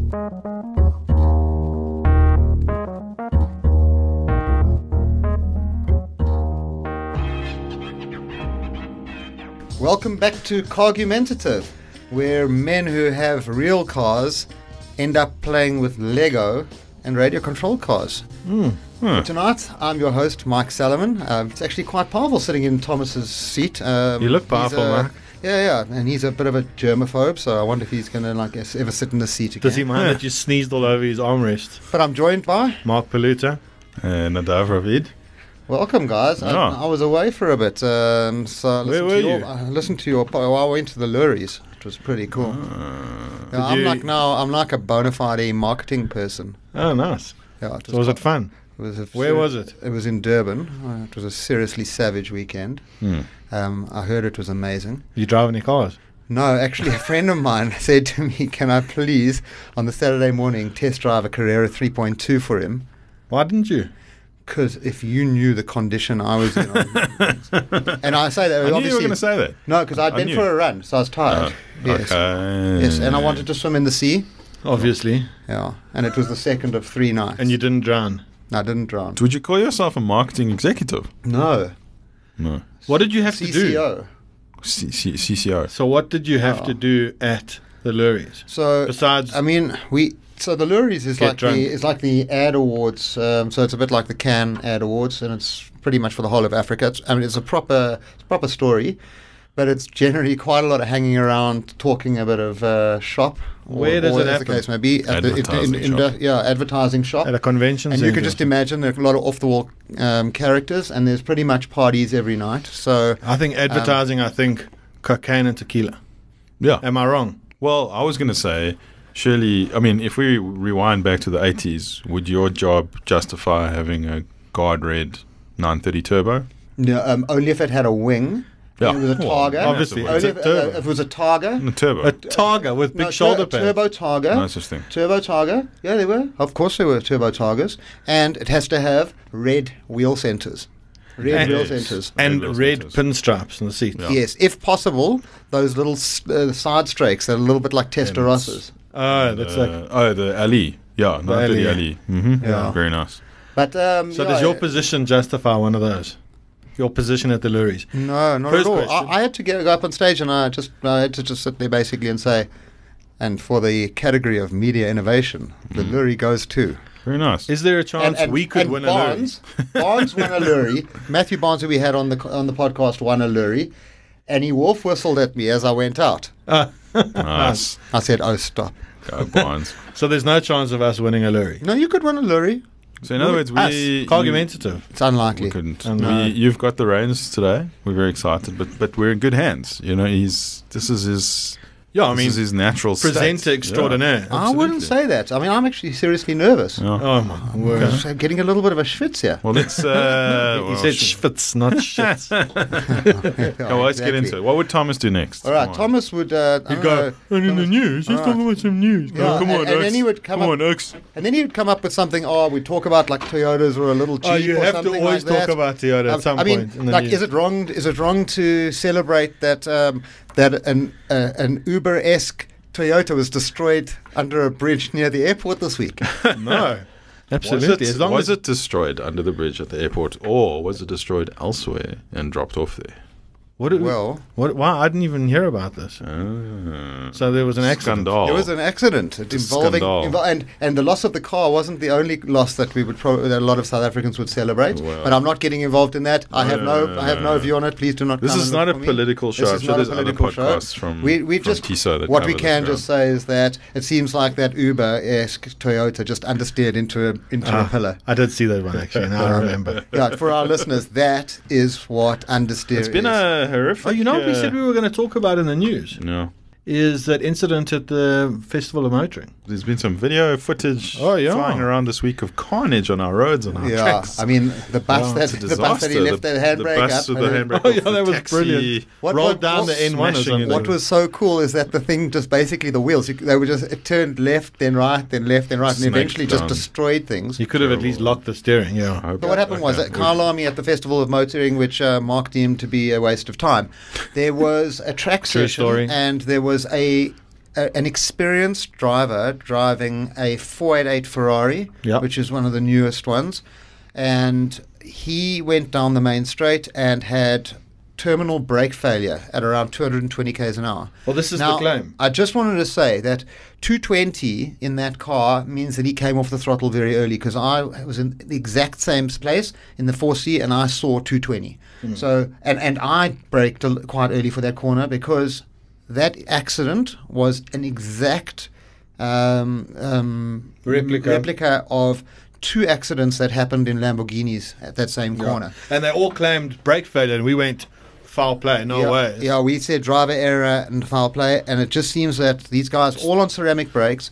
Welcome back to Cargumentative, where men who have real cars end up playing with Lego and radio-controlled cars. Tonight, I'm your host, Mike Salomon. It's actually quite powerful sitting in Thomas's seat. You look powerful, Mike. Yeah, and he's a bit of a germaphobe, so I wonder if he's going to ever sit in the seat again. Does he mind that you sneezed all over his armrest? But I'm joined by Mark Paluta. Nadav Ravid. Welcome, guys. I was away for a bit, so Where were you? I listened to your. I went to the Luries. It was pretty cool. I'm like a bona fide marketing person. Oh, nice. Yeah, So was it fun? Where was it? It was in Durban. It was a seriously savage weekend. I heard it was amazing. You drive any cars? No, actually, a friend of mine said to me, "Can I please, on the Saturday morning, test drive a Carrera 3.2 for him?" Why didn't you? Because if you knew the condition I was in, and I say that I knew obviously you were going to say that. no, because I'd been knew. for a run, so I was tired. Yes, Okay. and I wanted to swim in the sea. Obviously. Yeah, and it was the second of 3 nights. And you didn't drown? No, I didn't drown. Would you call yourself a marketing executive? No, No. What did you have to do? CCO. CCO. So what did you have to do at the Luries? So Besides, I mean, So the Luries is Get like the Ad Awards. So it's a bit like the Cannes Ad Awards, and it's pretty much for the whole of Africa. It's a proper story, but it's generally quite a lot of hanging around, talking a bit of shop. Where does it as happen? the case may be, advertising shop. at a convention And center. you can just imagine there are a lot of off-the-wall characters, and there's pretty much parties every night. So I think advertising, I think cocaine and tequila. Yeah. Am I wrong? Well, I was going to say, surely, I mean, if we rewind back to the 80s, would your job justify having a guard red 930 turbo? no, only if it had a wing. Yeah. It was a Well, Targa. obviously, Only it's a if turbo. it was a Targa. A turbo. A Targa with big shoulder pads. Turbo Targa. No such thing. Turbo Targa. Yeah, they were. Of course, there were Turbo Targas. And it has to have red wheel centers. Red wheel Yes. centers. And Red red wheel pinstripes on the seat. Yeah. Yes, if possible, those little side strakes that are a little bit like Testarossas. Oh, that's like. the Ali. Yeah, 930 Ali. Ali. Mm-hmm. Yeah. Very nice. But So does your position justify one of those? Your position at the Luries? No, not First at all. question. I had to go up on stage, and I had to just sit there basically and say, and for the category of media innovation, the Lurie goes too. Very nice. Is there a chance we could win Barnes, Barnes won a Lurie. Matthew Barnes, who we had on the podcast, won a Lurie, and he wolf whistled at me as I went out. Nice. I said, "Oh, stop! Go Barnes. So there's no chance of us winning a Lurie? No, you could win a Lurie. So in other words, we Argumentative. It's unlikely." We couldn't. No. You've got the reins today. We're very excited, but we're in good hands. You know, this is his. Yeah, I This mean, is his natural presenter state. extraordinaire. I wouldn't say that. I mean, I'm actually seriously nervous. Yeah. Oh, my word. I'm getting a little bit of a schwitz here. Well, let's. He said schwitz, not shit. Well, let's get into it. What would Thomas do next? All right, Come on. Thomas would. And in the news, let's talk about some news. Yeah, Come on, and Oaks. then he would come Come up, on, Oaks. and then he would come up with something. Oh, we talk about like Toyotas or a little cheap. Oh, you or have to something always like talk that. about Toyota at some I mean, point. in the like, news. is it wrong? Is it wrong to celebrate that that an Uber-esque Toyota was destroyed under a bridge near the airport this week? No. Absolutely. As long Was as it destroyed under the bridge at the airport, or was it destroyed elsewhere and dropped off there? Well, why? I didn't even hear about this. So there was an accident. Scandal. there was an accident involving, scandal. and the loss of the car wasn't the only loss that we would that a lot of South Africans would celebrate. Well. But I'm not getting involved in that. I have no view on it. Please do not. This come is and not look a for me. political show. This I'm is sure not a there's other political show. podcasts from we from just TISA that what we cover can this just say is that it seems like that Uber-esque Toyota just understeered into a pillar. I did see that one actually. Now I remember. Yeah, for our listeners, that is what understeer It's been is. a horrific. Oh, you know what we said we were going to talk about in the news? No. Is that incident at the Festival of Motoring. There's been some video footage flying around this week of carnage on our roads and our tracks. I mean the bus Wow, that It's a the bus that he disaster. left that handbrake the bus up. with the and handbrake Oh, off, yeah, the that was taxi. brilliant. What- Rolled what- down what- the N1 or smashing something. into What was so cool is that the thing just basically the wheels they were just it turned left then right then left then right and Snaked eventually just down. destroyed things. You could have at least locked the steering, yeah. But what happened was that Kyle Army at the Festival of Motoring, which Mark deemed to be a waste of time, there was a track True session story. and there was a an experienced driver driving a 488 Ferrari, Yep. which is one of the newest ones, and he went down the main straight and had terminal brake failure at around 220 k's an hour. Well, this is Now, the claim. I just wanted to say that 220 in that car means that he came off the throttle very early, because I was in the exact same place in the 4C and I saw 220. So and I braked quite early for that corner, because that accident was an exact replica of two accidents that happened in Lamborghinis at that same corner. And they all claimed brake failure, and we went foul play. No way. Yeah, we said driver error and foul play, and it just seems that these guys, all on ceramic brakes,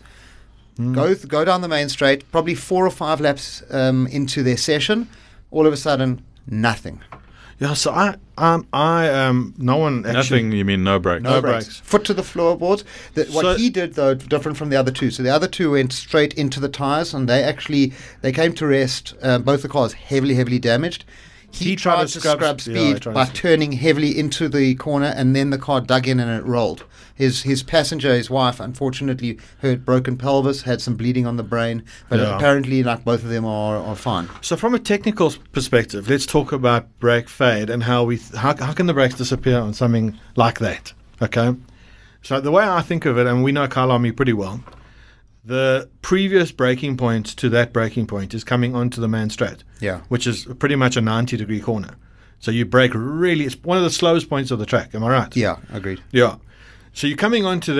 go down the main straight, probably 4 or 5 laps into their session, all of a sudden, nothing. Yeah. So no one actually. Nothing, you mean no brakes? No brakes. Foot to the floorboards. So- What he did, though, different from the other two. So the other two went straight into the tires, and they came to rest. Both the cars heavily damaged. He tried to scrub speed by turning heavily into the corner, and then the car dug in and it rolled. His passenger, his wife, unfortunately hurt broken pelvis, had some bleeding on the brain, but apparently, like, both of them are fine. So from a technical perspective, let's talk about brake fade and how can the brakes disappear on something like that? Okay. So the way I think of it, and we know Kyalami pretty well, the previous braking point to that braking point is coming onto the main straight. Yeah. Which is pretty much a 90-degree corner. So you brake really, it's one of the slowest points of the track. Am I right? Yeah, agreed. Yeah. So you're coming onto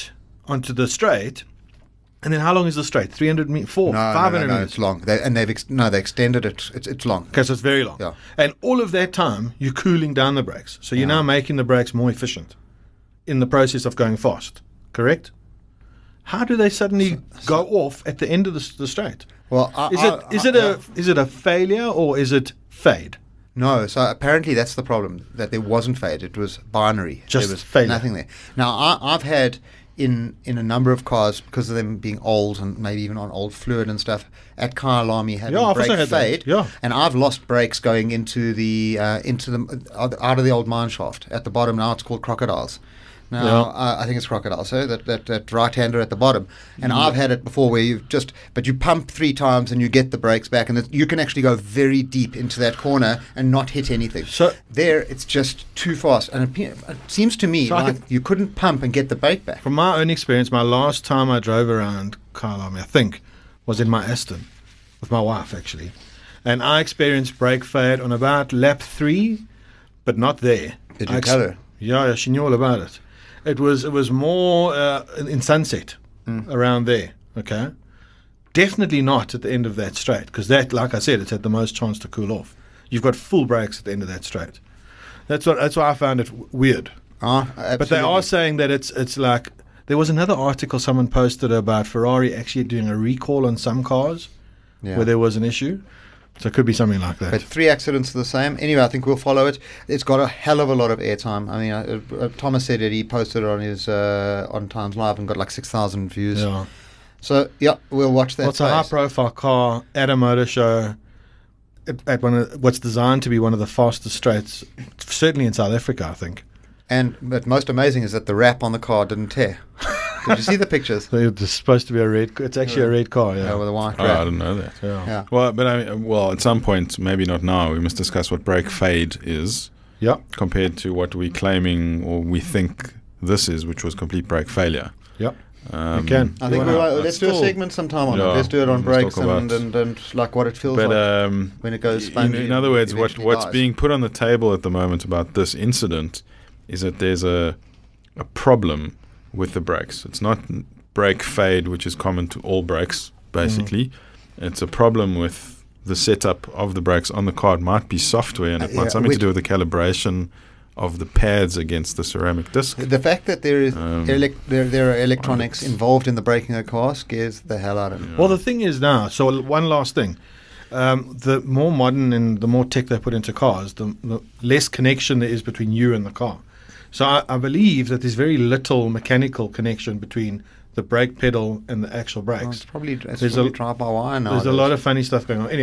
the straight, and then how long is the straight? 300 meters? 500 No, meters? it's long. They extended it. It's long. Okay, so it's very long. Yeah. And all of that time, you're cooling down the brakes. So you're now making the brakes more efficient in the process of going fast, correct? How do they suddenly go off at the end of the straight? Well, Is it a failure or is it fade? No, so apparently that's the problem, that there wasn't fade. It was binary. Just there was failure. nothing there. Now, I've had in a number of cars, because of them being old and maybe even on old fluid and stuff, at Kyalami having Yeah, I've also brake had that. fade. Yeah. And I've lost brakes going into the out of the old mine shaft at the bottom. Now it's called Crocodiles. Now, I think it's Crocodile, so that right-hander at the bottom. And I've had it before where you pump 3 times and you get the brakes back, and you can actually go very deep into that corner and not hit anything. So there, it's just too fast. And it seems to me like you couldn't pump and get the brake back. from my own experience, my last time I drove around Kyalami, I think, was in my Aston with my wife, actually. And I experienced brake fade on about lap 3, but not there. Did you tell her? Yeah, she knew all about it. It was more in Sunset, around there, okay? Definitely not at the end of that straight, because that, like I said, it's had the most chance to cool off. You've got full brakes at the end of that straight. That's why I found it weird. But they are saying that it's like, there was another article someone posted about Ferrari actually doing a recall on some cars where there was an issue. So it could be something like that. But 3 accidents are the same. Anyway, I think we'll follow it. It's got a hell of a lot of airtime. I mean, Thomas said it. He posted it on his on Times Live and got like 6,000 views. Yeah. So yeah, we'll watch that. Well, it's a high-profile car at a motor show at what's designed to be one of the fastest straights, certainly in South Africa, I think. But most amazing is that the wrap on the car didn't tear. Did you see the pictures? So it's supposed to be a red. It's actually a red car. Yeah. With a white Oh, wrap. I didn't know that. Yeah. Well, at some point, maybe not now, we must discuss what brake fade is Yeah. compared to what we're claiming or we think this is, which was complete brake failure. Yeah. You can. I think let's do a segment sometime on it. Let's do it on let's brakes talk about- and like what it feels But like when it goes spongy. in other words, and eventually what's dies. being put on the table at the moment about this incident is that there's a problem with the brakes. It's not brake fade, which is common to all brakes, basically. It's a problem with the setup of the brakes on the car. It might be software, and it might something to do with the calibration of the pads against the ceramic disc. The fact that there is there are electronics involved in the braking of the car scares the hell out of me. Well, the thing is now, so one last thing. The more modern and the more tech they put into cars, the less connection there is between you and the car. So I believe that there's very little mechanical connection between the brake pedal and the actual brakes. It's probably There's a- drive by wire now. There's a lot of funny stuff going on. Anyway,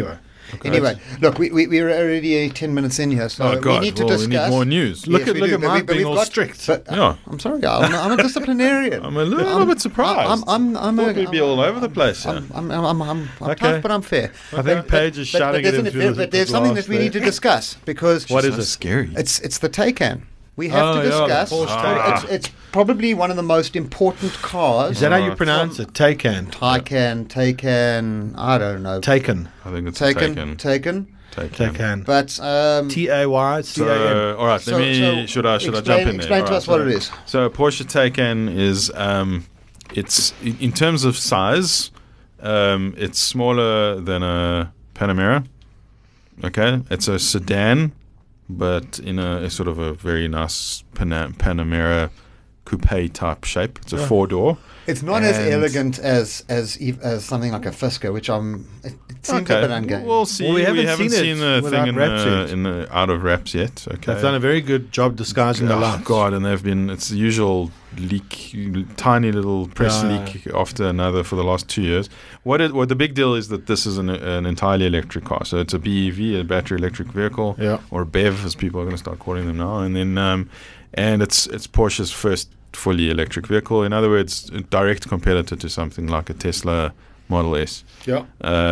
Anyway, look, we're already 10 minutes in here, so Oh God! we need to well, discuss. we need more news. Look Yes, at we do, but Mike being we've all got- strict. But, Yeah. I'm sorry, I'm a disciplinarian. I'm a little bit surprised. I'm Thought we'd be all over the place. Yeah. I'm Okay. tough, but I'm fair. I think Paige is shouting at him. But there's something that we need to discuss because What is So it? scary. it's the Taycan. We have Oh, to yeah, the discuss. Porsche Taycan. It's probably one of the most important cars. Is that how you pronounce it? Taycan. Taycan, I don't know. Taken. I think it's Taken. Taycan. But Tay. So, all right. So- Let me. so should I jump in there? explain All to right, us what it is. So Porsche Taycan is it's in terms of size, it's smaller than a Panamera. Okay, it's a sedan, but in a sort of a very nice Panamera coupe type shape. It's a 4-door. It's not as And- elegant as something like a Fisker, which it seems a bit ungainly. We'll see. Well, we haven't haven't seen seen it the without thing wraps yet. in the out of wraps yet. Okay, They've done a very good job disguising the Oh lights. God, and it's the usual leak, tiny little press Yeah. leak after another for the last 2 years. What the big deal is that this is an entirely electric car. So it's a BEV, a battery electric vehicle, Yeah. or BEV as people are going to start calling them now. And then and it's Porsche's first fully electric vehicle. In other words, a direct competitor to something like a Tesla Model S. Yeah.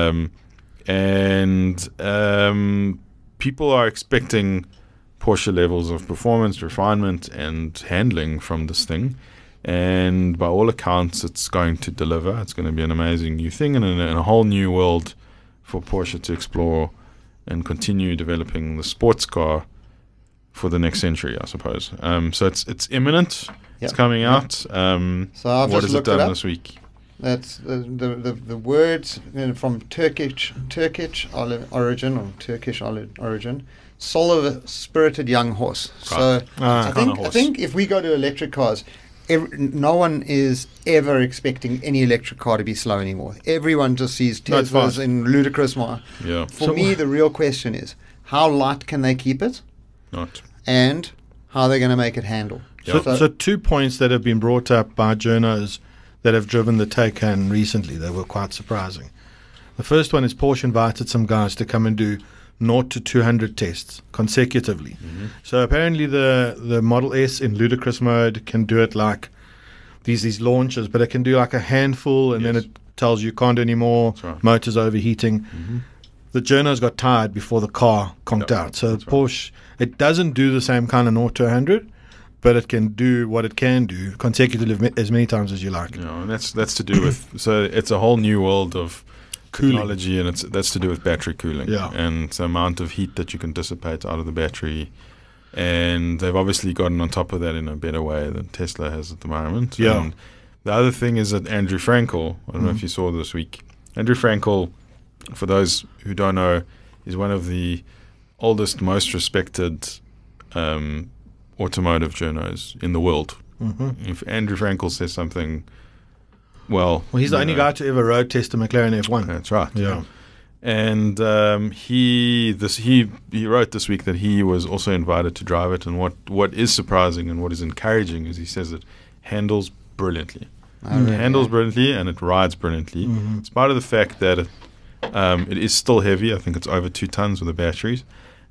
People are expecting Porsche levels of performance, refinement, and handling from this thing. And by all accounts, it's going to deliver. It's going to be an amazing new thing and a whole new world for Porsche to explore and continue developing the sports car for the next century, I suppose. So it's imminent. It's Yep. coming out. So I've what just has it looked it done up. this week? That's the words from Turkish origin or Turkish origin. Soul of a spirited young horse. So I horse. think if we go to electric cars, no one is ever expecting any electric car to be slow anymore. Everyone just sees No, it's fast. Teslas in ludicrous miles. Yeah, For me, the real question is how light can they keep it, not. and how they're going to make it handle. So 2 points that have been brought up by journos that have driven the Taycan recently that were quite surprising. The first one is Porsche invited some guys to come and do 0 to 200 tests consecutively. Mm-hmm. So apparently the Model S in ludicrous mode can do it like these launches, but it can do like a handful and then Yes. it tells you can't do any more, That's right. motor's overheating. The journos got tired before the car conked Yep, out. So that's right. Porsche, it doesn't do the same kind of 0 to 100, but it can do what it can do consecutively as many times as you like. You know, and that's to do with so it's a whole new world of Cooling. technology, and that's to do with battery cooling, Yeah. and the amount of heat that you can dissipate out of the battery. And they've obviously gotten on top of that in a better way than Tesla has at the moment. Yeah. And the other thing is that Andrew Frankel, I don't know if you saw this week, Andrew Frankel, for those who don't know, is one of the oldest, most respected automotive journos in the world. If Andrew Frankel says something, well, Well, he's the you only know, guy to ever road test a McLaren F1. That's right. Yeah. And he wrote this week that he was also invited to drive it. And what is surprising and what is encouraging is he says it handles brilliantly. It handles brilliantly and it rides brilliantly. It's part of the fact that it is still heavy. I think it's over 2 tons with the batteries.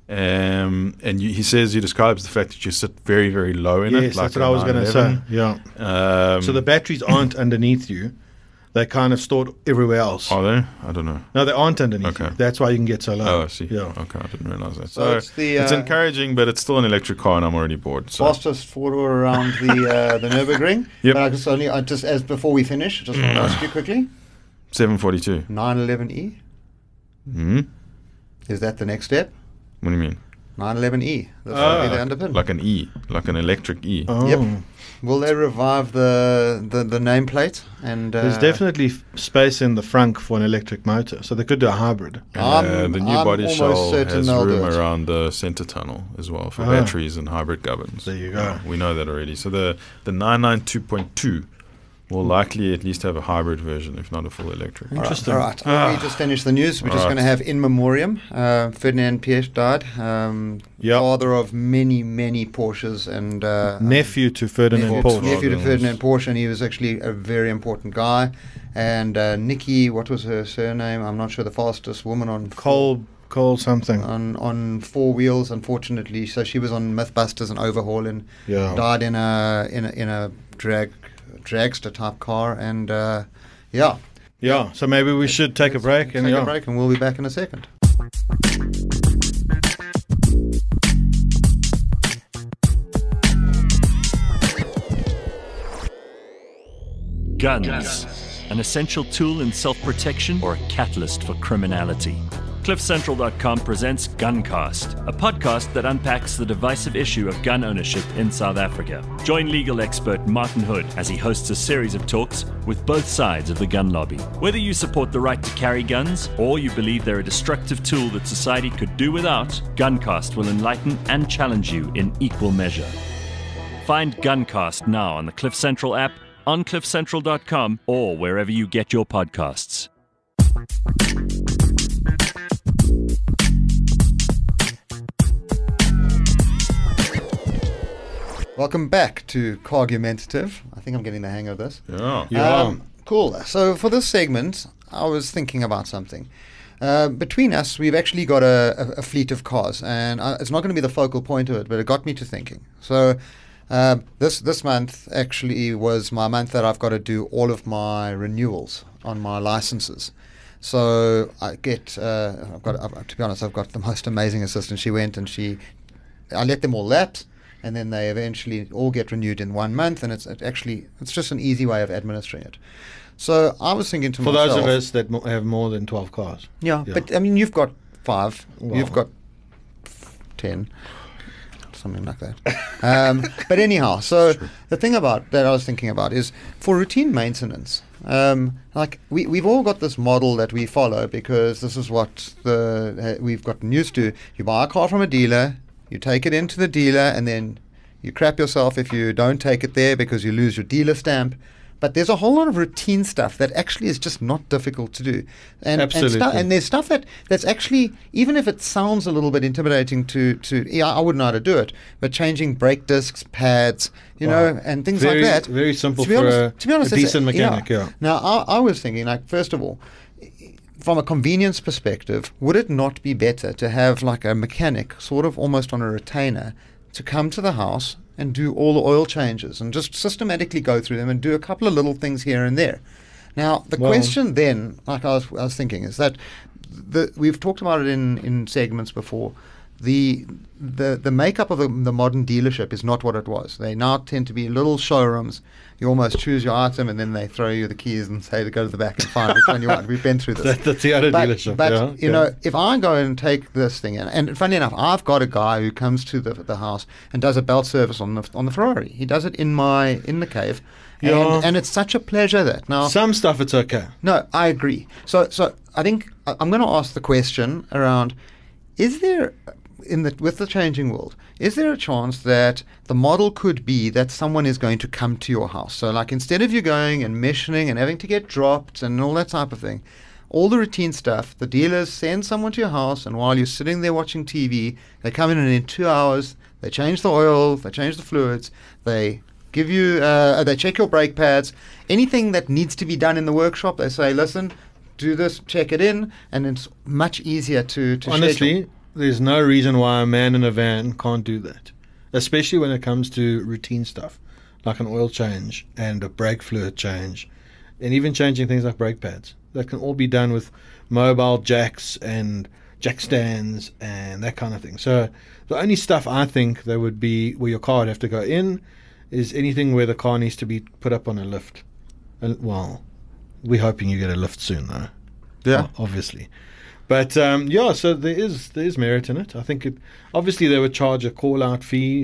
He says he describes the fact that you sit very, very low in it. Yes, like that's what a I was going to say. 911. Yeah. So the batteries aren't underneath you. They're kind of stored everywhere else. Are they? I don't know. No, they aren't underneath Okay. you. That's why you can get so low. Oh, I see. Yeah. Okay, I didn't realize that. So it's the, it's encouraging, but it's still an electric car, and I'm already bored. So. Fastest 4-door around the Nürburgring. Yep. But I just as before we finish, just want to ask you quickly: 742. 911E, Hmm? is that the next step? What do you mean? 911E. That's going to be the underpin. Like an E, like an electric E. Oh. Yep. Will they revive the nameplate? And There's definitely space in the frunk for an electric motor, so they could do a hybrid. And the new I'm body almost shell certain has they'll do room it. around the center tunnel as well for Ah. batteries and hybrid gubbins. There you go. We know that already. So the 992.2 will likely at least have a hybrid version, if not a full electric. Interesting. All right. Well, we just finished the news. We're just All going to have in memoriam. Ferdinand Piëch died. Yep. Father of many, many Porsches and Nephew to Ferdinand Nephew. Porsche. nephew to Volkswagens. Ferdinand Porsche, and he was actually a very important guy. and Nikki, what was her surname? I'm not sure. The fastest woman on Cole something. on four wheels, unfortunately. So she was on Mythbusters and Overhaul and Yeah. died in a dragster type car. And yeah, Yeah, so maybe we should take a break. take a break, and we'll be back in a second. Guns, an essential tool in self-protection or a catalyst for criminality. CliffCentral.com presents Guncast, a podcast that unpacks the divisive issue of gun ownership in South Africa. Join legal expert Martin Hood as he hosts a series of talks with both sides of the gun lobby. Whether you support the right to carry guns or you believe they're a destructive tool that society could do without, Guncast will enlighten and challenge you in equal measure. Find Guncast now on the Cliff Central app, on cliffcentral.com, or wherever you get your podcasts. Welcome back to Cargumentative. I think I'm getting the hang of this. Yeah. Yeah. Cool. So for this segment, I was thinking about something. Between us, we've actually got a fleet of cars, and it's not going to be the focal point of it, but it got me to thinking. So this month actually was my month that I've got to do all of my renewals on my licenses. So I get, to be honest, I've got the most amazing assistant. She went and I let them all lapse, and then they eventually all get renewed in 1 month, and it's just an easy way of administering it. So I was thinking to For myself, those of us that have more than 12 cars. yeah, Yeah. but I mean, you've got 5, Well. you've got 10, something like that. But anyhow, so the thing about that I was thinking about is for routine maintenance. Like we've all got this model that we follow because this is what we've gotten used to. You buy a car from a dealer, you take it into the dealer, and then you crap yourself if you don't take it there because you lose your dealer stamp. But there's a whole lot of routine stuff that actually is just not difficult to do. Absolutely. And there's stuff that's actually, even if it sounds a little bit intimidating I wouldn't know how to do it, but changing brake discs, pads, and things Very- like that. very simple To be for honest, a it's decent mechanic, yeah. Now, I was thinking, like, first of all, from a convenience perspective, would it not be better to have like a mechanic sort of almost on a retainer to come to the house and do all the oil changes and just systematically go through them and do a couple of little things here and there? Now, the question then, like I was thinking, is that we've talked about it in segments before. The makeup of the modern dealership is not what it was. They now tend to be little showrooms. You almost choose your item and then they throw you the keys and say to go to the back and find which one you want. We've been through this. That's the other dealership. But yeah. you know, if I go and take this thing in, and funny enough, I've got a guy who comes to the house and does a belt service on the Ferrari. He does it in the cave, Yeah. and it's such a pleasure that now. Some stuff it's okay. No, I agree. So I think I'm going to ask the question around: is there with the changing world, is there a chance that the model could be that someone is going to come to your house? So, like, instead of you going and missioning and having to get dropped and all that type of thing, all the routine stuff, the dealers send someone to your house, and while you're sitting there watching TV, they come in and in 2 hours, they change the oil, they change the fluids, they give you, they check your brake pads, anything that needs to be done in the workshop, they say, listen, do this, check it in, and it's much easier to Honestly, schedule. there's no reason why a man in a van can't do that, especially when it comes to routine stuff like an oil change and a brake fluid change, and even changing things like brake pads. That can all be done with mobile jacks and jack stands and that kind of thing. So the only stuff I think there would be where your car would have to go in is anything where the car needs to be put up on a lift. And, well, we're hoping you get a lift soon, though. Yeah. Obviously. But so there is merit in it. I think obviously they would charge a call out fee,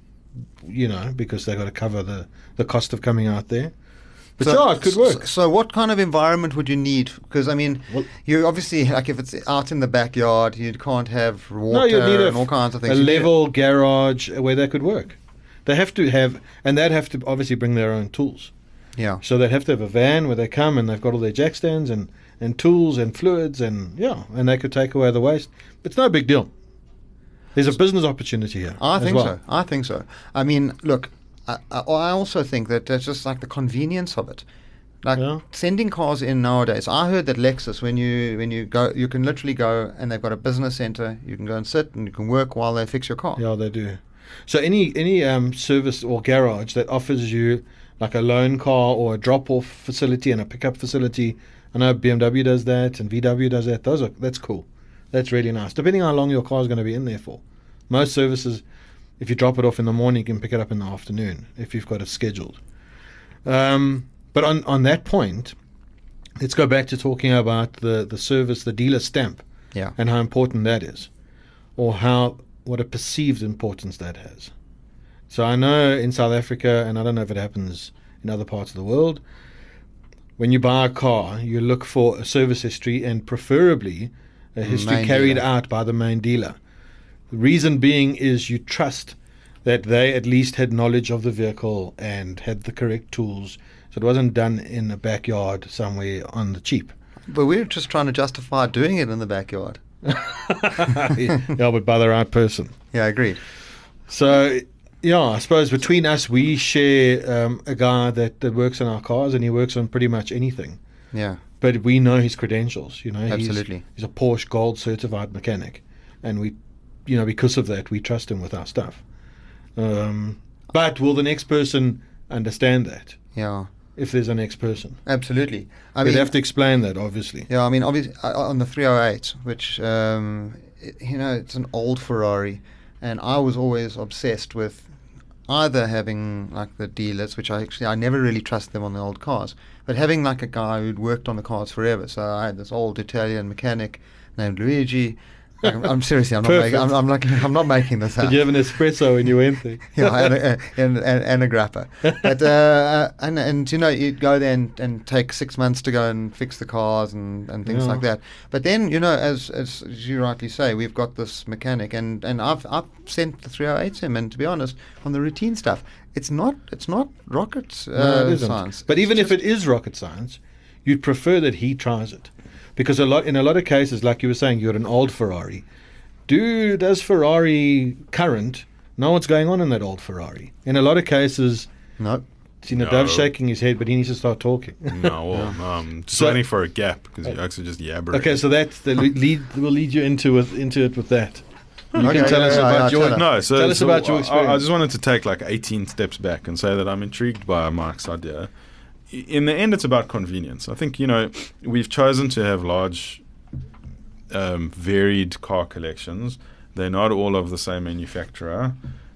because they got to cover the cost of coming out there. But it could work. So what kind of environment would you need? Because I mean, you obviously, like, if it's out in the backyard, you can't have water you'd need and all kinds of things. a You need level garage where they could work. They have to have, and they'd have to obviously bring their own tools. Yeah. So they'd have to have a van where they come and they've got all their jack stands and tools and fluids and they could take away the waste. It's no big deal. There's a business opportunity here. I as think well. so. I think so. I mean, look, I also think that that's just like the convenience of it. Like Yeah. sending cars in nowadays. I heard that Lexus, when you go, you can literally go and they've got a business center. You can go and sit and you can work while they fix your car. Yeah, they do. So any service or garage that offers you like a loan car or a drop-off facility and a pickup facility, I know BMW does that and VW does that. That's cool. That's really nice. Depending on how long your car is going to be in there for. Most services, if you drop it off in the morning, you can pick it up in the afternoon if you've got it scheduled. But on that point, let's go back to talking about the service, the dealer stamp, Yeah. and how important that is, or what a perceived importance that has. So I know in South Africa, and I don't know if it happens in other parts of the world, when you buy a car, you look for a service history and preferably a history Main carried dealer. out by the main dealer. The reason being is you trust that they at least had knowledge of the vehicle and had the correct tools, so it wasn't done in a backyard somewhere on the cheap. But we're just trying to justify doing it in the backyard. Yeah, but by the right person. Yeah, agreed. So, yeah, I suppose between us, we share a guy that works on our cars, and he works on pretty much anything. Yeah. But we know his credentials, you know. Absolutely. He's a Porsche Gold certified mechanic, and we, you know, because of that, we trust him with our stuff. But will the next person understand that? Yeah. If there's a next person, Absolutely. we'd have to explain that, obviously. Yeah, I mean, obviously, on the 308, which, it's an old Ferrari, and I was always obsessed with either having, like, the dealers, which I never really trust them on the old cars, but having, like, a guy who'd worked on the cars forever. So I had this old Italian mechanic named Luigi. Like, I'm seriously, I'm not making this up. Did you have an espresso when you went there? Yeah, and a grappa. But and you know, you'd go there and take 6 months to go and fix the cars and things Yeah. like that. But then, you know, as you rightly say, we've got this mechanic, and I've sent the 308 to him, and to be honest, on the routine stuff, it's not rocket No, it isn't. science. But even It's if it is rocket science, you'd prefer that he tries it, because in a lot of cases, like you were saying, you're an old Ferrari. Does Ferrari current know what's going on in that old Ferrari? In a lot of cases, no. Dov's No. shaking his head, but he needs to start talking. No, I'm just So- waiting for a gap because you actually just yabber. Okay, so that's the lead. We'll lead you into it with that. You Okay, can tell us yeah, about yeah, your tell us. No, so tell us so about your I experience. just wanted to take like 18 steps back and say that I'm intrigued by Mike's idea. In the end, it's about convenience. I think, you know, we've chosen to have large, varied car collections. They're not all of the same manufacturer,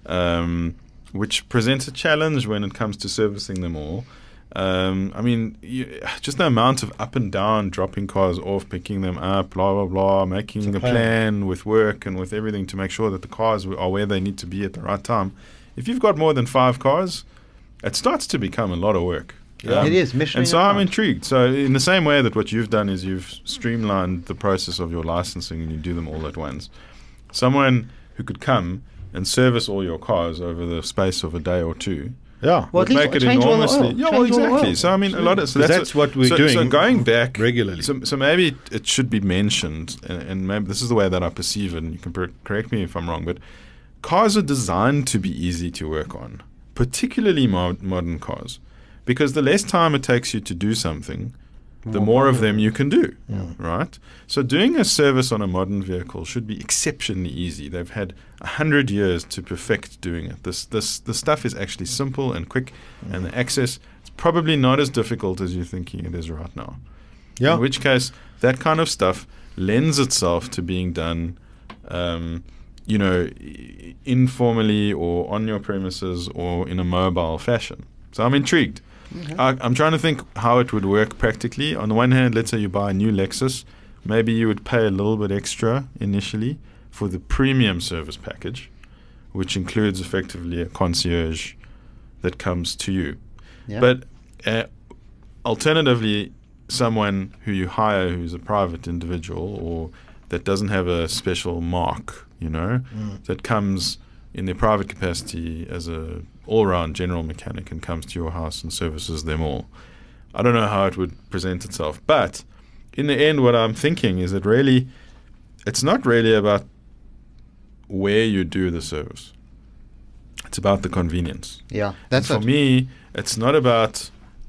which presents a challenge when it comes to servicing them all. I mean, just the amount of up and down, dropping cars off, picking them up, blah, blah, blah, making the plan with work and with everything to make sure that the cars are where they need to be at the right time. If you've got more than 5 cars, it starts to become a lot of work. It is mission. And so I'm intrigued. So in the same way that what you've done is you've streamlined the process of your licensing and you do them all at once. Someone who could come and service all your cars over the space of a day or two Yeah. Well, at would least make it change all the enormously. oil. Yeah, Change well, all the exactly. oil. So I mean, a lot of so That's what we're doing So going back regularly. So maybe it should be mentioned, and maybe this is the way that I perceive it. And you can correct me if I'm wrong, but cars are designed to be easy to work on, particularly modern cars, because the less time it takes you to do something, the more of them you can do, right? So doing a service on a modern vehicle should be exceptionally easy. They've had 100 years to perfect doing it. The stuff is actually simple and quick, and the access is probably not as difficult as you're thinking it is right now. Yeah. In which case, that kind of stuff lends itself to being done, informally or on your premises or in a mobile fashion. So I'm intrigued. I'm trying to think how it would work practically. On the one hand, let's say you buy a new Lexus, maybe you would pay a little bit extra initially for the premium service package, which includes effectively a concierge that comes to you. Yeah. But alternatively, someone who you hire who's a private individual or that doesn't have a special mark, that comes in their private capacity as a all-round general mechanic and comes to your house and services them all. I don't know how it would present itself, but in the end, what I'm thinking is that really, it's not really about where you do the service. It's about the convenience. Yeah, that's And for me, it's not about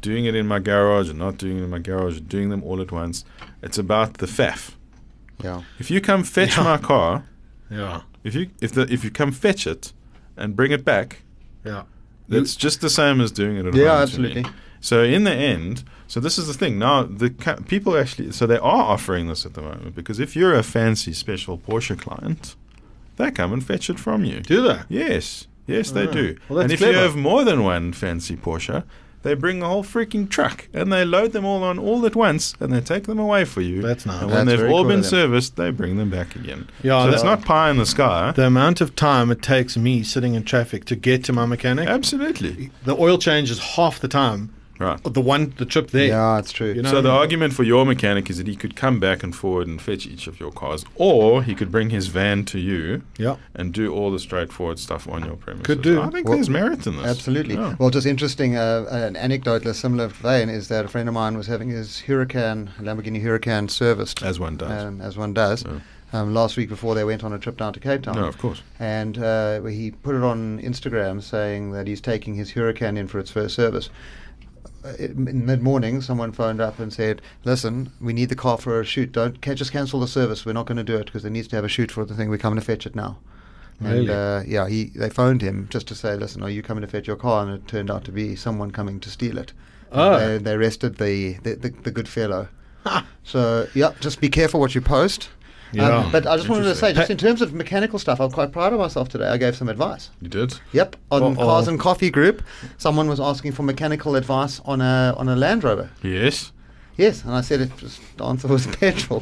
doing it in my garage or not doing it in my garage, or doing them all at once. It's about the faff. Yeah. If you come fetch my car, Yeah. if you come fetch it and bring it back, Yeah. that's just the same as doing it at Yeah, home. absolutely. To me. So in the end, so this is the thing. Now people actually, so they are offering this at the moment, because if you're a fancy special Porsche client, they come and fetch it from you. Do they? Yes, they do. Well, that's and if clever. you have more than one fancy Porsche, they bring a whole freaking truck and they load them all on all at once and they take them away for you. That's nice. And That's when they've very all cool been of them. serviced, they bring them back again. Yeah, so that- it's not pie in the sky. The amount of time it takes me sitting in traffic to get to my mechanic, Absolutely. the oil change is half the time. Right. The trip there. Yeah, it's true. You know So what the I mean? argument for your mechanic is that he could come back and forward and fetch each of your cars, or he could bring his van to you Yeah. and do all the straightforward stuff on your premises. Could do. I think Well, there's merit in this. Absolutely. Yeah. Well, just interesting, an anecdote in a similar vein is that a friend of mine was having his Lamborghini Huracan serviced, As one does. as one does, Yeah. Last week before they went on a trip down to Cape Town. No, of course. And he put it on Instagram saying that he's taking his Huracan in for its first service. In mid-morning, someone phoned up and said, "Listen, we need the car for a shoot. Just cancel the service. We're not going to do it because there needs to have a shoot for the thing. We're coming to fetch it now." Really? And they phoned him just to say, "Listen, are you coming to fetch your car?" And it turned out to be someone coming to steal it. Oh. They arrested the good fellow. So yeah, just be careful what you post. Yeah. But I just wanted to say, just Pa- in terms of mechanical stuff, I'm quite proud of myself today. I gave some advice. You did? Yep, on Uh-oh. Cars and Coffee Group, someone was asking for mechanical advice on a Land Rover. Yes. Yes, and I said the answer was petrol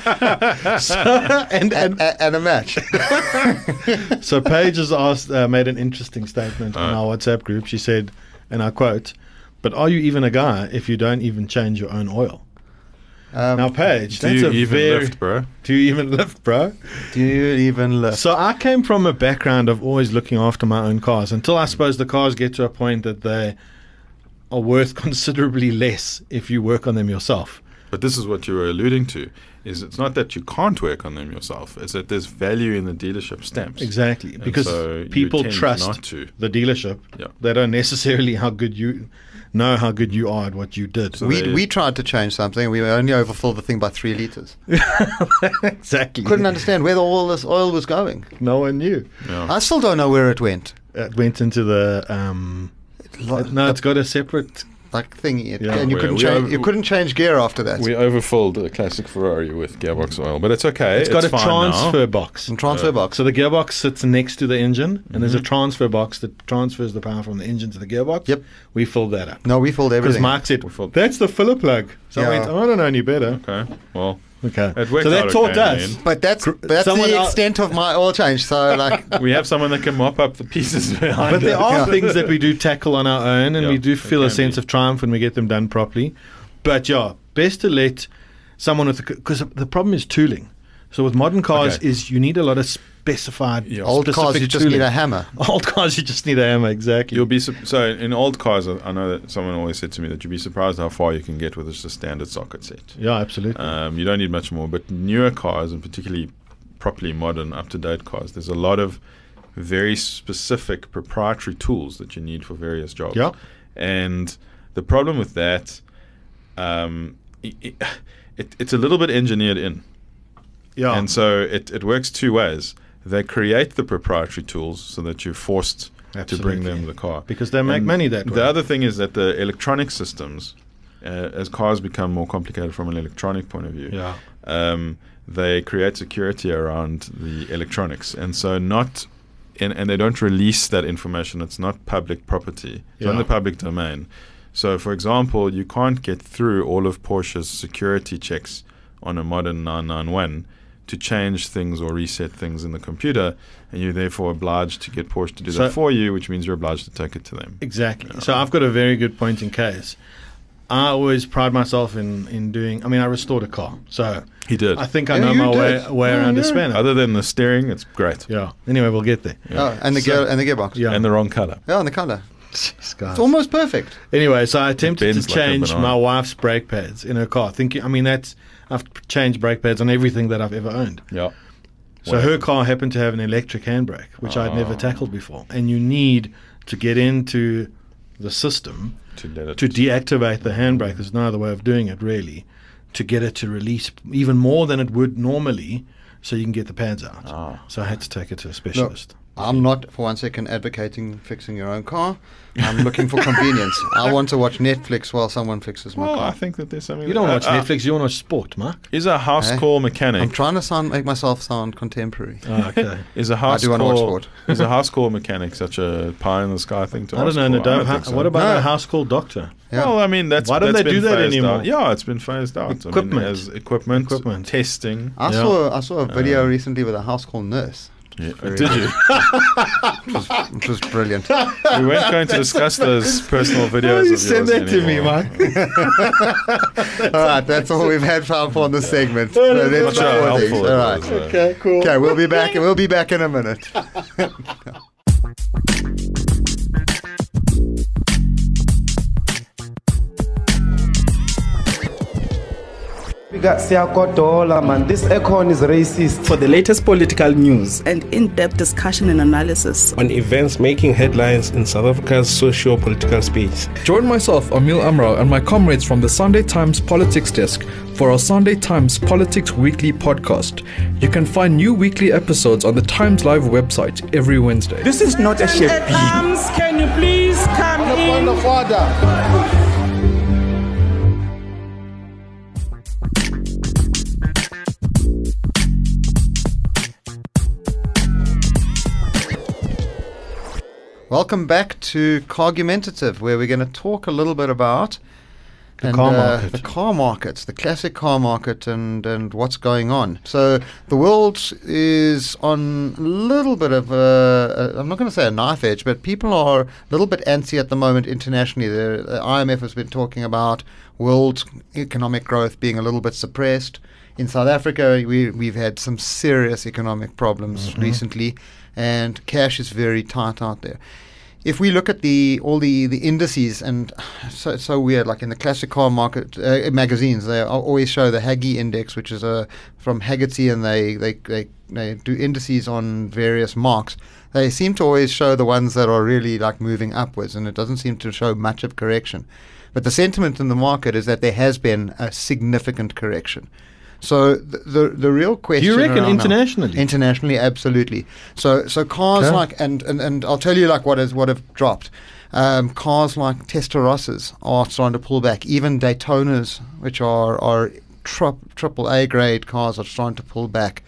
and and a match. So Paige has made an interesting statement on our WhatsApp group. She said, and I quote, "But are you even a guy if you don't even change your own oil?" Now, Paige, Do that's you a even very... lift, bro? Do you even lift, bro? Do you even lift? So I came from a background of always looking after my own cars until I suppose the cars get to a point that they are worth considerably less if you work on them yourself. But this is what you were alluding to, is it's not that you can't work on them yourself, it's that there's value in the dealership stamps. Exactly, And because so you people tend trust not to. the dealership. Yeah. They don't necessarily know how good you are at what you did. So we tried to change something. We only overfilled the thing by 3 liters. Exactly. Couldn't understand where all this oil was going. No one knew. Yeah. I still don't know where it went. It went into the. No, it's got a separate. Like thingy, Yeah. and you We- couldn't we change. are- You couldn't change gear after that. We overfilled a classic Ferrari with gearbox oil, but it's okay. It's got a fine transfer now. box. And transfer box. So the gearbox sits next to the engine, and there's a transfer box that transfers the power from the engine to the gearbox. Yep. We filled that up. No, we filled Because everything. Mark said, We filled- "That's the filler plug." So I Yeah. went, "Oh, I don't know any better." Okay, well, Okay. It worked So that out taught okay in us. the end. But that's someone the el- extent of my oil change. So like, we have someone that can mop up the pieces behind But there it. are Yeah. things that we do tackle on our own, and Yeah, we do it feel a can sense be. of triumph when we get them done properly. But yeah, best to let someone with because the problem is tooling. So with modern cars, Okay. is you need a lot of specified Yeah. old cars, specific you just tooling. need a hammer. Old cars, you just need a hammer. Exactly. You'll be so in old cars. I know that someone always said to me that you'd be surprised how far you can get with just a standard socket set. Yeah, absolutely. You don't need much more. But newer cars, and particularly properly modern, up-to-date cars, there's a lot of very specific proprietary tools that you need for various jobs. Yeah. And the problem with that, it's a little bit engineered in. yeah. And so it works two ways. They create the proprietary tools so that you're forced to bring them the car. Because they make And money that way. The other thing is that the electronic systems, as cars become more complicated from an electronic point of view, Yeah. they create security around the electronics. And so and they don't release that information. It's not public property. It's in Yeah. the public domain. So, for example, you can't get through all of Porsche's security checks on a modern 991 to change things or reset things in the computer, and you're therefore obliged to get Porsche to do So- that for you, which means you're obliged to take it to them. Exactly. So I've got a very good point in case. I always pride myself in doing. I mean, I restored a car, so He did. I think I Yeah, know you my did. way Oh, around yeah. a spanner. Other than the steering, it's great. Yeah. Anyway, we'll get there. Oh, and the So- gearbox. Yeah. And the wrong color. Yeah, and the color. Jeez, guys. It's almost perfect. Anyway, so I attempted to bends like a change banana. my wife's brake pads in her car. Thinking, I mean, I've changed brake pads on everything that I've ever owned. Yeah. So her car happened to have an electric handbrake, which I'd never tackled before. And you need to get into the system To let it- to deactivate the handbrake. There's no other way of doing it, really, to get it to release even more than it would normally, so you can get the pads out. Ah. So I had to take it to a specialist. I'm not for one second advocating fixing your own car. I'm looking for convenience. I want to watch Netflix while someone fixes my Well, car. I think that there's something. You don't watch Netflix, you want to watch sport, Mark. Is a house Eh? call mechanic? I'm trying to make myself sound contemporary. Oh, okay. Is a house do wanna watch call? sport. Is a house call mechanic such a pie in the sky thing to I don't ask know, for? Nadav. don't think so. What about No. a house called doctor? Yeah. Well, I mean, that's Why don't that's they do been that phased anymore? out. Yeah, it's been phased out. Equipment. I mean, as equipment, testing. I saw a video recently with a house call nurse. Yeah. Very Did you? Which was brilliant. We weren't going to discuss those personal videos. of yours anymore. Mark. All right, that's all we've had time for on this segment. Well, So Not let's sure how go things. helpful it All right. was, Okay, cool. Okay, we'll be back. We'll be back in a minute. We got Siakotola, man. This aircon is racist. For the latest political news and in-depth discussion and analysis on events making headlines in South Africa's socio-political space. Join myself, Emil Amrau, and my comrades from the Sunday Times Politics Desk for our Sunday Times Politics Weekly podcast. You can find new weekly episodes on the Times Live website every Wednesday. This is not a shape. Can you please come in? Welcome back to Cargumentative, where we're going to talk a little bit about The car market. the car markets, the classic car market, and what's going on. So the world is on a little bit of I'm not going to say a knife edge, but people are a little bit antsy at the moment internationally. The IMF has been talking about world economic growth being a little bit suppressed. In South Africa, we've had some serious economic problems recently, and cash is very tight out there. If we look at all the indices, and so weird, like in the classic car market magazines, they always show the Haggy Index, which is from Haggerty, and they do indices on various marks. They seem to always show the ones that are really like moving upwards, and it doesn't seem to show much of correction. But the sentiment in the market is that there has been a significant correction. So the real question. Do you reckon around now- internationally? Internationally, absolutely. So cars Okay. like and I'll tell you like what have dropped. Cars like Testarossas are starting to pull back. Even Daytonas, which are triple A grade cars, are starting to pull back.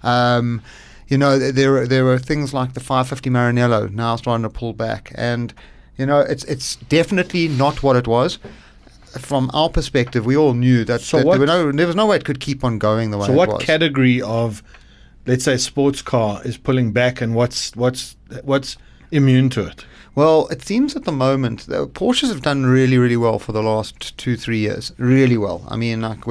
There were things like the 550 Maranello now starting to pull back, and it's definitely not what it was. From our perspective, we all knew that, So that what- there was no way it could keep on going the way So it what was. category of, let's say, sports car is pulling back, and what's immune to it? Well, it seems at the moment Porsches have done really, really well for the last 2-3 years. Really well. I mean, like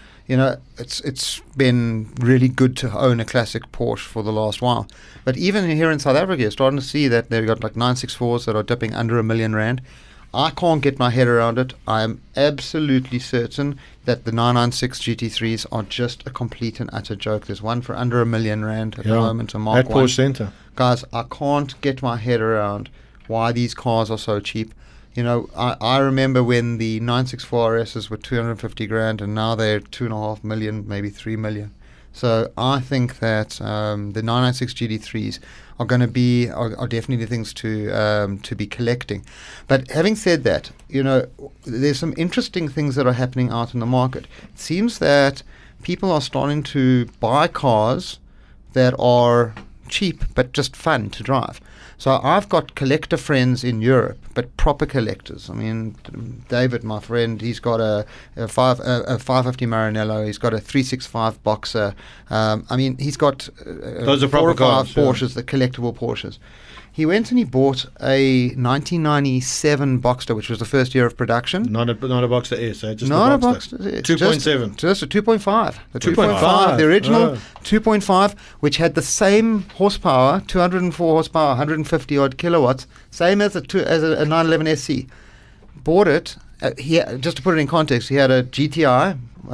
it's been really good to own a classic Porsche for the last while. But even here in South Africa, you're starting to see that they've got like 964s that are dipping under R1,000,000. I can't get my head around it. I am absolutely certain that the 996 GT3s are just a complete and utter joke. There's one for under R1,000,000 at the moment, a Mark at 1. Porsche Center. Guys, I can't get my head around why these cars are so cheap. I remember when the 964 RSs were 250 grand, and now they're 2.5 million, maybe 3 million. So I think that the 996 GT3s are going to be are definitely things to be collecting. But having said that, there's some interesting things that are happening out in the market. It seems that people are starting to buy cars that are cheap but just fun to drive. So I've got collector friends in Europe, but proper collectors. I mean, David, my friend, he's got a 550 Maranello. He's got a 365 Boxer. He's got Those are 4 or proper cars, 5 yeah. Porsches, the collectible Porsches. He went and he bought a 1997 Boxster, which was the first year of production. Not a Boxster S, just Not a a Boxster. Boxster. It's 2.7. Just a 2.5. The 2.5. the original Oh. 2.5, which had the same horsepower, 204 horsepower, 150 odd kilowatts, same as a 911 SC. Bought it. Just to put it in context, he had a GTI,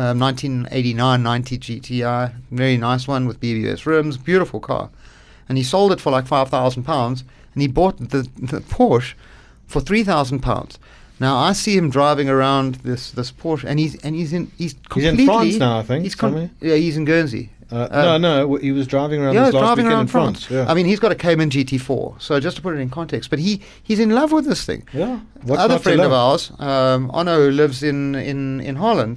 1989-90 GTI, very nice one with BBS rims, beautiful car. And he sold it for like £5,000, and he bought the Porsche for £3,000. Now I see him driving around this Porsche, and he's completely. He's in France now, I think. He's in Guernsey. No, he was driving around this last weekend in France. Yeah. I mean, he's got a Cayman GT4. So just to put it in context, but he's in love with this thing. Yeah. Other friend of ours, Onno, who lives in Holland,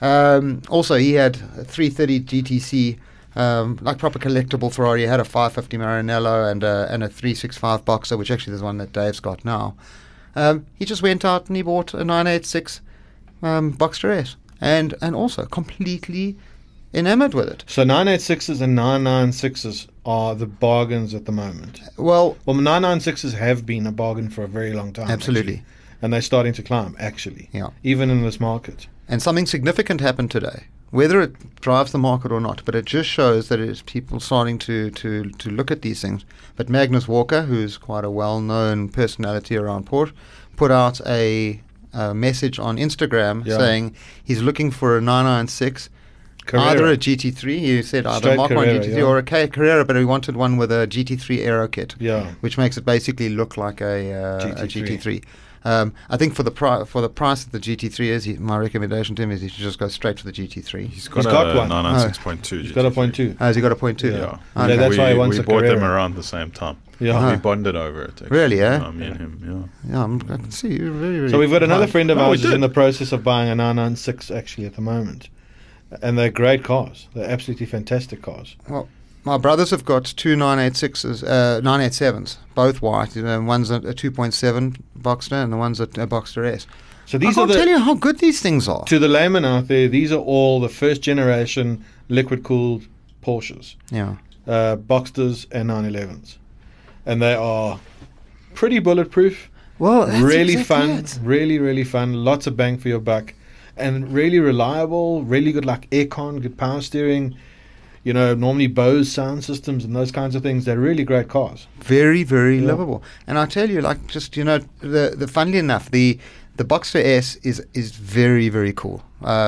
also he had a 330 GTC. Like proper collectible Ferrari. He had a 550 Maranello and a 365 Boxer, which actually is one that Dave's got now. He just went out and he bought a 986 Boxster S, and also completely enamored with it. So 986s and 996s are the bargains at the moment. Well, 996s have been a bargain for a very long time. Absolutely. Actually. And they're starting to climb, actually. Yeah. Even in this market. And something significant happened today. Whether it drives the market or not, but it just shows that it's people starting to look at these things. But Magnus Walker, who's quite a well-known personality around Porsche, put out a message on Instagram saying he's looking for a 996, Carrera. either a GT3, he said either a Mark 1 GT3 or a Carrera, but he wanted one with a GT3 aero kit, which makes it basically look like a GT3. I think for the price that the GT3 is, my recommendation to him is he should just go straight for the GT3. He's got one. 996.2. He's got a 0.2. Has he got a 0.2? Yeah. Okay. That's why he wants we a bought Carrera. them around the same time. Yeah. We bonded over it. Actually. Really, eh? Me and him, Yeah, I can see you really, really. So we've got another friend of No, we ours who's did. in the process of buying a 996 actually at the moment. And they're great cars. They're absolutely fantastic cars. Well, my brothers have got two 986s, 987s, both white. One's a 2.7 Boxster and the one's a Boxster S. So these I are can't tell you how good these things are. to the layman out there, these are all the first generation liquid cooled Porsches. Yeah. Boxsters and 911s. And they are pretty bulletproof. Well, that's Really exactly fun. it. Really, really fun. Lots of bang for your buck. And really reliable. Really good like aircon, good power steering. You know, normally Bose sound systems and those kinds of things. They're really great cars. Very, very livable. And I tell you, like, just, the funnily enough, the Boxster S is very, very cool.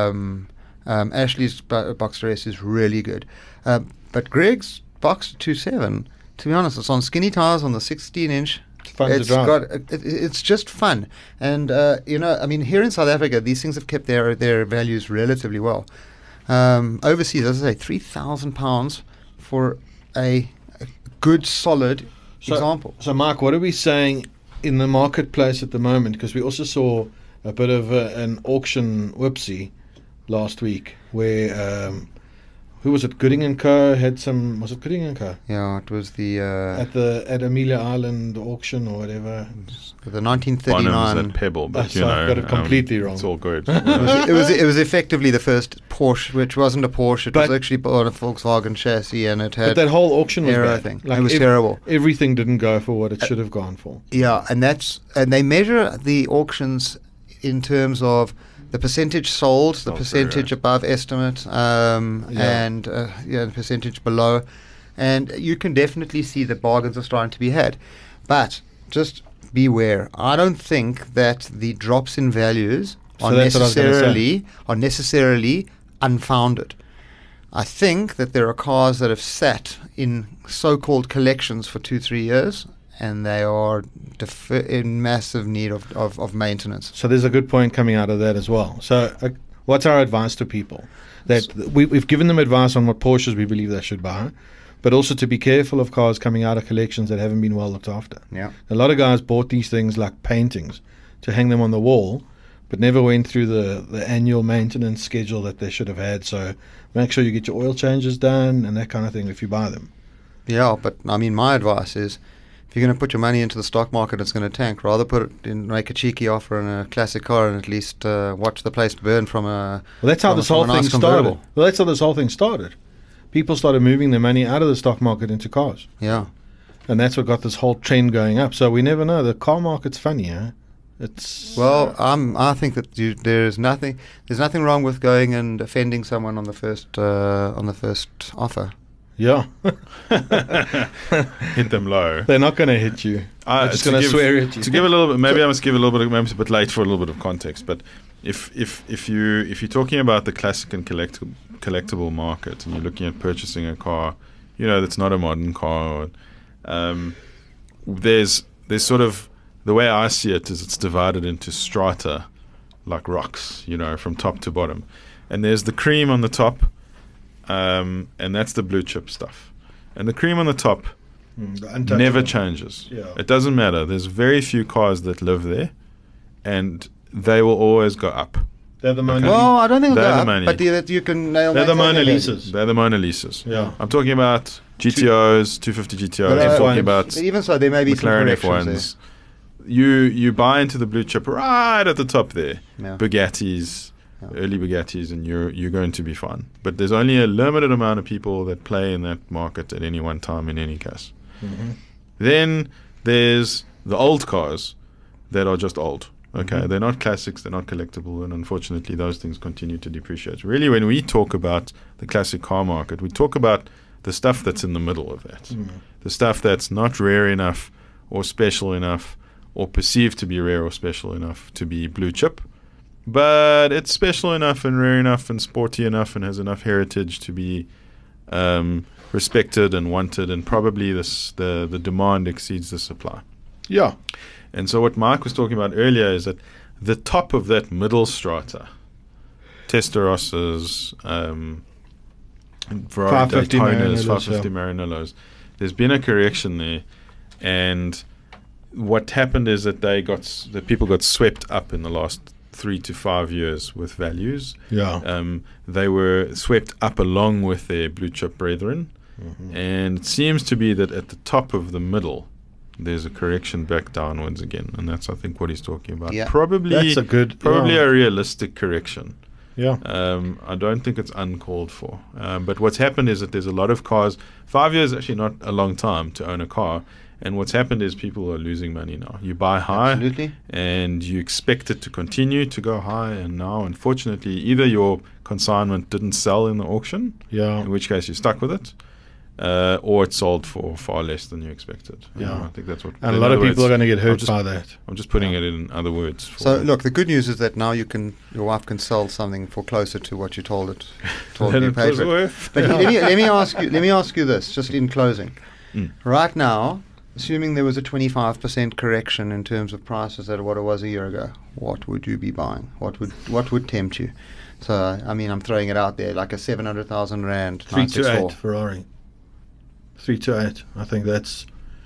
Ashley's Boxster S is really good. But Greg's Boxster 2.7, to be honest, it's on skinny tires on the 16-inch. It's fun to drive. It's just fun. And, I mean, here in South Africa, these things have kept their values relatively well. Overseas, as I say, £3,000 for a good, solid example. So, Mark, what are we saying in the marketplace at the moment? Because we also saw a bit of an auction whoopsie last week where, who was it? Gooding & Co. had some... Was it Gooding & Co.? Yeah, it was the... at Amelia Island auction or whatever. The One of them 1939... was at Pebble, but So I've got it completely wrong. It's all good. it was effectively the first Porsche, which wasn't a Porsche. It But- was actually on a Volkswagen chassis, and it But had that whole auction was aero bad. thing. Like It was terrible. Everything didn't go for what it should have gone for. Yeah, and they measure the auctions in terms of the percentage sold, the percentage above estimate, and the percentage below, and you can definitely see that bargains are starting to be had. But just beware. I don't think that the drops in values are that's what I was gonna necessarily unfounded. I think that there are cars that have sat in so-called collections for 2-3 years, and they are in massive need of maintenance. So there's a good point coming out of that as well. So what's our advice to people? That we've given them advice on what Porsches we believe they should buy, but also to be careful of cars coming out of collections that haven't been well looked after. Yeah. A lot of guys bought these things like paintings to hang them on the wall, but never went through the annual maintenance schedule that they should have had. So make sure you get your oil changes done and that kind of thing if you buy them. Yeah, but I mean, my advice is, if you're going to put your money into the stock market, it's going to tank. Rather put it in, make a cheeky offer on a classic car, and at least watch the place burn from a. Well, that's how from this from whole a nice thing convertible. started. Well, that's how this whole thing started. People started moving their money out of the stock market into cars, Yeah. and that's what got this whole trend going up. So we never know. The car market's funny, huh? It's Well, I think that there's nothing wrong with going and offending someone on the first offer. yeah. Hit them low. They're not going to hit you. They're just going to swear at you. To give a little bit, maybe I must give a little bit. Maybe it's a bit late for a little bit of context, but if you're talking about the classic and collectible market, and you're looking at purchasing a car, that's not a modern car, there's sort of the way I see it is it's divided into strata, like rocks, from top to bottom. And there's the cream on the top, and that's the blue chip stuff. And the cream on the top never changes. Yeah. It doesn't matter. There's very few cars that live there, and they will always go up. They're the Mona Well, I don't think They're it'll the go up, money. but you can nail They're the maintain Mona their Lisas. They're the Mona Lisas. Yeah. I'm talking about GTOs, 250 GTOs. But, I'm F1s. talking about But even so, there may be some McLaren corrections F1s. You buy into the blue chip right at the top there. Yeah. Bugattis, early Bugattis, and you're going to be fine. But there's only a limited amount of people that play in that market at any one time in any case. Mm-hmm. Then there's the old cars that are just old. Okay, Mm-hmm. they're not classics, they're not collectible, and unfortunately those things continue to depreciate. Really, when we talk about the classic car market, we talk about the stuff that's in the middle of that. The stuff that's not rare enough or special enough or perceived to be rare or special enough to be blue chip, but it's special enough and rare enough and sporty enough and has enough heritage to be respected and wanted, and probably the demand exceeds the supply. Yeah. And so what Mike was talking about earlier is that the top of that middle strata, Testarossas, Ferrari 550 Daytonas, Maranellos, 550 Maranellos, there's been a correction there, and what happened is that that people got swept up in the last 3 to 5 years with values. Yeah. They were swept up along with their blue chip brethren, and it seems to be that at the top of the middle, there's a correction back downwards again, and that's, I think, what he's talking about. Yeah. Probably That's a realistic correction. Yeah. I don't think it's uncalled for. But what's happened is that there's a lot of cars. 5 years is actually not a long time to own a car. And what's happened is people are losing money now. You buy high, Absolutely. and you expect it to continue to go high. And now, unfortunately, either your consignment didn't sell in the auction, Yeah. in which case you're stuck with it, or it sold for far less than you expected. Yeah. I think that's what. And a in lot of other people words, are going to get hurt I'm just- by that. I'm just putting it in other words. for So them. look, the good news is that now your wife can sell something for closer to what you told Then you it paid was for it. worth. But let me ask you this, just in closing. Right now, assuming there was a 25% correction in terms of prices at what it was a year ago, what would you be buying? What would tempt you? So I mean, I'm throwing it out there, like a 700,000 rand 328 Ferrari. 328. I think that's.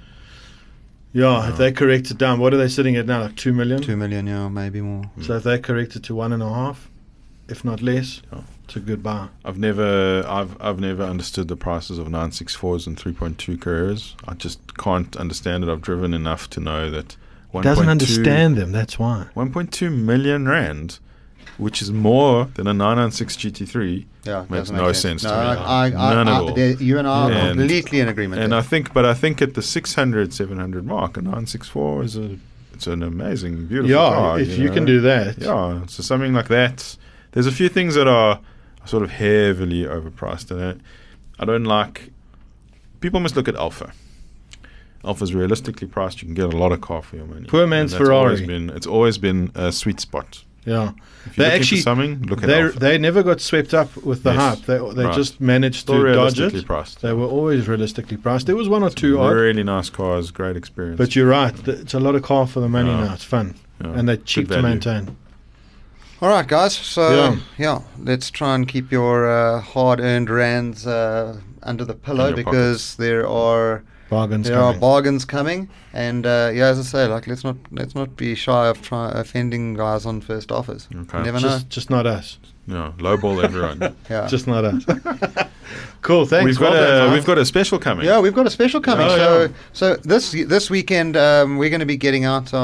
Yeah, if they correct it down, what are they sitting at now? Like 2 million? 2 million, yeah, maybe more. So if they correct it to 1.5, if not less, it's a good buy. I've never understood the prices of 964s and 3.2 Carreras. I just can't understand it. I've driven enough to know that Doesn't understand them, that's why. 1.2 million rand, which is more than a 996 GT3, Yeah, makes doesn't no make sense No, to me. I, None at all. you and I are And- completely in agreement. And there. I think at the 600, 700 mark, a 964 it's an amazing, beautiful Yeah, car. if you can do that. Yeah, so something like that. There's a few things that are sort of heavily overpriced, and I don't like. People must look at Alpha. Alpha's realistically priced. You can get a lot of car for your money. Poor man's And that's Ferrari. It's always been a sweet spot. Yeah. If you're looking for something, look at Alpha. They never got swept up with the Yes, hype. They right. just managed Still to dodge realistically it. priced. They were always realistically priced. There was one or two odd, Really nice cars, great experience. but you're right. It's a lot of car for the money Yeah. now. It's fun. Yeah. And they're Good cheap to value. maintain. All right, guys. So let's try and keep your hard-earned rands under the pillow, your because there are Bargains there are coming. bargains coming, and as I say, like let's not be shy of offending guys on first offers. Okay. You never know. Just not us. Yeah, lowball everyone. Yeah. Just not us. Cool, thanks. We've got a special coming. Yeah, we've got a special coming. Oh, so this weekend we're going to be getting out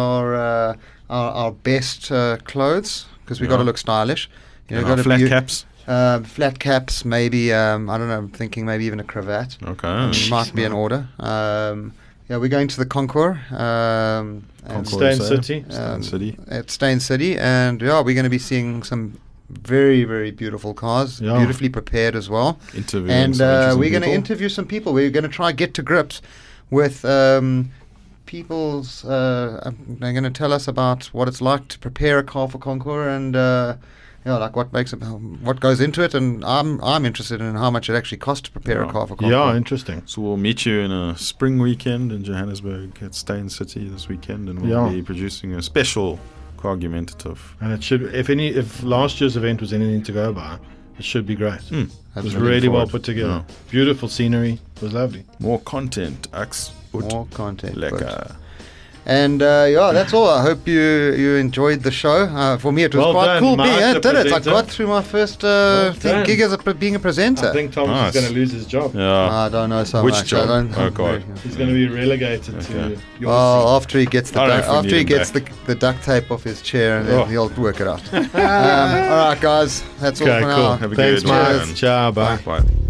our best clothes, because we've got to look stylish. You know, And our gotta flat be- caps. Flat caps, maybe. I don't know. I'm thinking maybe even a cravat. Okay. Might be an order. We're going to the Concours. And Stay in City. Stain City. at Stain City, and we're going to be seeing some very, very beautiful cars, Yeah. beautifully prepared as well. Interviewing And some interesting we're going to people. interview some people. We're going to try get to grips with people's. They're going to tell us about what it's like to prepare a car for Concours, and like what makes it, what goes into it, and I'm interested in how much it actually costs to prepare a car for Concours. Yeah, interesting. So we'll meet you in a spring weekend in Johannesburg at Steyn City this weekend, and we'll be producing a special Argumentative. And it should, if last year's event was anything to go by, it should be great. It was really well put together. Yeah. Beautiful scenery. It was lovely. More content. More content. Lekker. And that's all. I hope you enjoyed the show. For me, it was quite cool being it. I got through my first gig as being a presenter. I think Thomas is going to lose his job. Yeah. I don't know so much. Which job? Oh God. He's going to be relegated to your after he gets the duct tape off his chair, and then he'll work it out. All right, guys. That's all for now. Cool. Have a good one. Ciao. Bye. Bye.